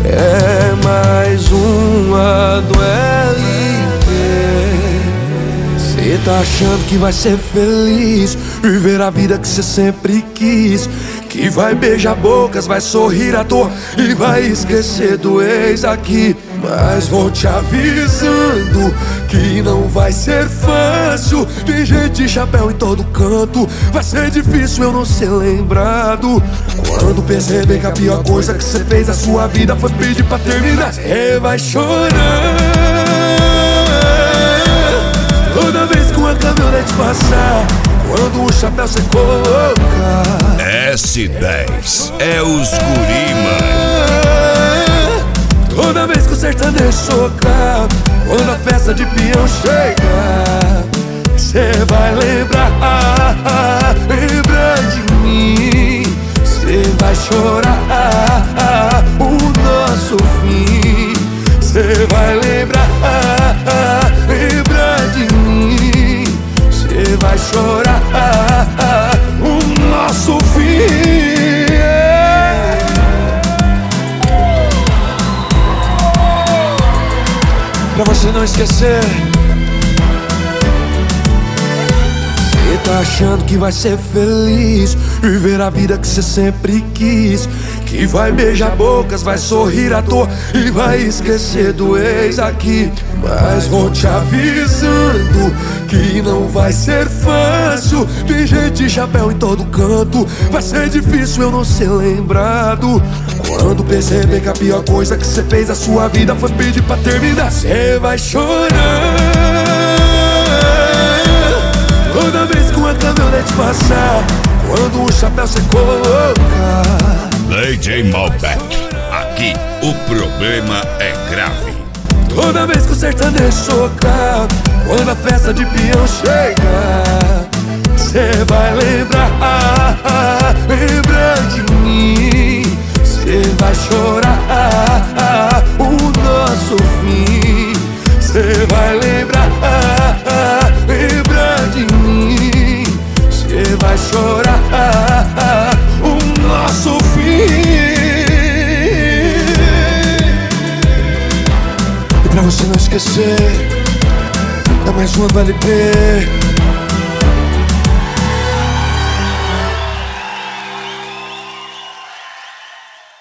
É mais uma do LP. Cê tá achando que vai ser feliz, viver a vida que cê sempre quis, que vai beijar bocas, vai sorrir à toa e vai esquecer do ex aqui. Mas vou te avisando que não vai ser fácil. Tem gente de chapéu em todo canto, vai ser difícil eu não ser lembrado. Quando perceber que a pior coisa que você fez na sua vida foi pedir pra terminar, você vai chorar toda vez que uma caminhonete passar, quando o chapéu você colocar. S10 é os guri, mano. Toda vez que o sertanejo socar, quando a festa de peão chegar, cê vai lembrar de mim. Cê vai chorar o nosso fim. Cê vai lembrar de mim. Cê vai chorar o nosso fim. Pra você não esquecer. Cê tá achando que vai ser feliz, viver a vida que cê sempre quis, que vai beijar bocas, vai sorrir à toa e vai esquecer do ex aqui. Mas vou te avisando que não vai ser fácil. Tem gente de chapéu em todo canto, vai ser difícil eu não ser lembrado. Quando perceber que a pior coisa que cê fez na sua vida foi pedir pra terminar, cê vai chorar toda vez que uma caminhonete passar, quando o chapéu cê colocar. DJ Malbec, aqui o problema é grave. Toda vez que o sertanejo socar, quando a festa de peão chegar, cê vai lembrar de mim. Cê vai chorar o nosso fim. Cê vai lembrar de mim. Cê vai chorar o nosso fim. E pra você não esquecer, dá mais uma do LP.